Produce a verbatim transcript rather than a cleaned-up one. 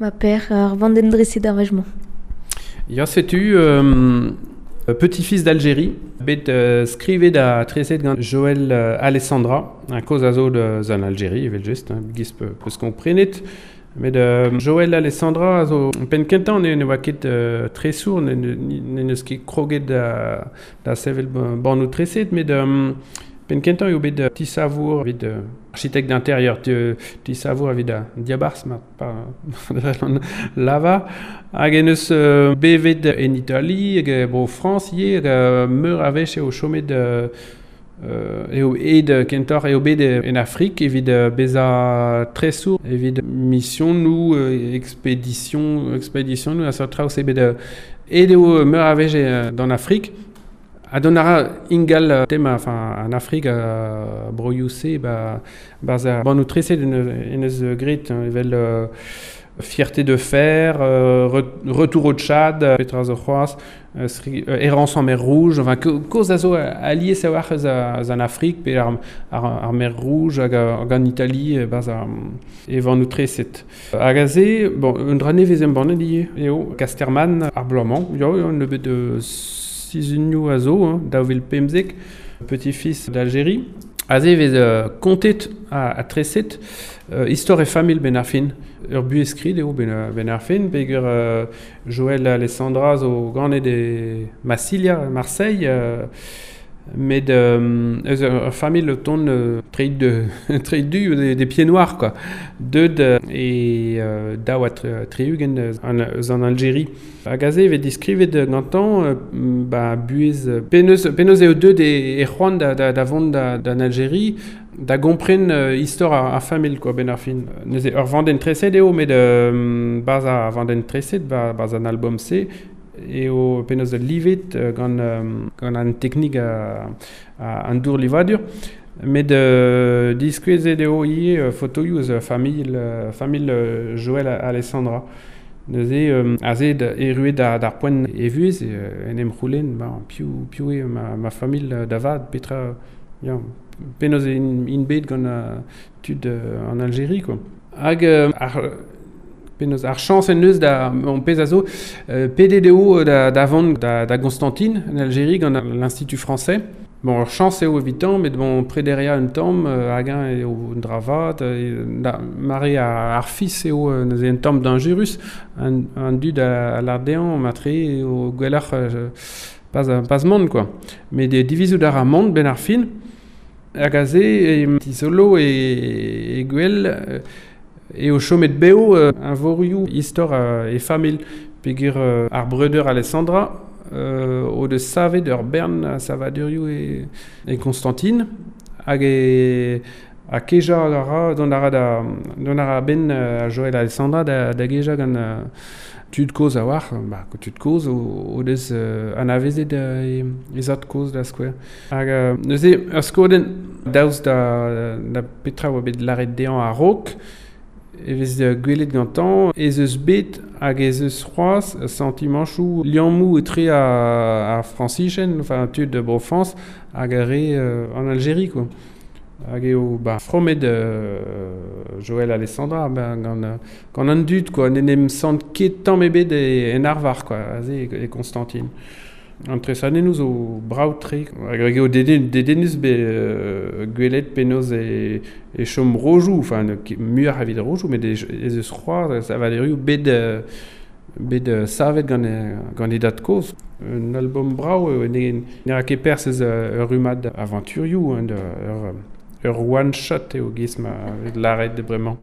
Ma père, ar vanden dressé d'arvejement. Ya setu euh, petit-fils d'Algérie, bet euh, skrivet da treset gant Joël euh, Alessandra, un cause a zo de zan Algérie, evel just, hein, gis peus komprenet. Mais de Joël Alessandra, zo pen kentan ne ne oa ket euh, tresour, ne ne neus ket kroget da, da sevel bannou treset, mais de um, pen kentan eo bet de tisavour, bet de architecte d'intérieur, tisavour evit da diabars, ma pa lava, hag en eus euh, bevet en Italie, hag bro France ye, hag meur avech eo chomet de Euh, eo ed kentor eo bet en Afrique evit uh, beza tresour evit mission nou euh, expédition expédition nou a so traoù bet uh, ed eo meur avech uh, d'an Afrique a donara ingal uh, tema enfin en Afrique uh, broiouse ba baza ban nou treset en eus grit hein, evel uh, Fierté de fer, euh, Retour au Tchad, Petra zo c'hoaz, euh, euh, Errance en mer Rouge, enfin, cause a zo allié se war en Afrique, pe ar, ar, ar mer Rouge, hag en Italie, baz a evan nou treset. Hag a ze, bon, un dra nevez em banne lié, eo, Casterman, ar blamant, yo, on ne bet de sizunio a zo, hein, daouvel pemzek, petit-fils d'Algérie. A ze vez uh, kontet a, a treset, uh, histoire et famille ben ar fin. Ur bu eskrid eo ben, ben ar fin, pegur uh, Joël Alessandra zo gane de Massilia, Marseille, uh, met um, eus ur famille le ton uh, treid de treid du des, des pieds noirs quoi. Deud uh, et uh, daou a treugen en, en Algérie. Hag a ze vet diskrivet gantan uh, ba buez peneus peneus eo deud e, e c'hoant da, da, da vont da, d'an Algérie da gompren uh, histoire a, a famil quoi ben ar fin. Neuze ur vanden treset eo met um, baz a vanden treset ba, baz an album se eo penaos a livet uh, gant, um, gant an teknik a, a an dour livadur. Met de diskwezet eo ie uh, fotoioù eus famil, uh, famil uh, Joël Alessandra. Neuze um, a zed eruet da, d'ar poent evuez e, en em c'houlenn, ba, piou, piou e ma, ma famil uh, da vad, petra, ya, penaos in, in bet gant uh, tud uh, en Algérie, quoi. Hag uh, ar, penaos ar chans en eus da, on pez a zo, uh, P D D O da, da vant da, da Constantine, en Algérie, gant l'Institut français. Bon, ar chans eo evitant, met bon prederia un tamm, euh, hag an eo un dravat, euh, da, mare ar, ar fils eo euh, neuze un tamm d'un jurus, un, un dud a, a l'ardean, matre eo gwellac'h euh, pas, pas mont, quoi. Mais de divizout ar mont ben ar fin, hag a ze, e, tisolo e, e gwell, euh, eo chomet beo euh, un vorioù istor euh, e famil, pegur euh, ar breudeur Alessandra, Euh, o de savet ur bern a savadurioù e, e Constantine hag e a keja a ra don a ra da don a ra ben a Joël Alessandra da, da geja gant uh, tud koz a war ba tud koz o, o deus uh, an avezet uh, e, e zat koz da skouer hag uh, neuze ur skoden daouz da, da petra oa bet laret dean a rok evez uh, gwelet gantan, ez eus bet hag ez eus c'hoaz sentimanchou liammou etre a, a Francichen, enfin tud de Brofans, hag a re uh, en Algérie, quoi. Hag eo, ba, fromet de uh, Joël Alessandra, ba, gant, uh, gant an dud, quoi, nenem sant ket tamm ebet e, en arvar, quoi, a ze e Constantine. An tresadennoù zo brav tre, hag eo dedenus be uh, gwelet penaos e, e chom rojou, enfin, muioc'h a vid rojou, met ez eus c'hoar, sa valerioù bet, uh, bet uh, savet gant e, gant e dat koz. Un album brav, uh, ne, ne ra ket pers eus uh, ur rumad aventurioù, hein, de, ur, ur one shot eo giz ma laret de bremañ.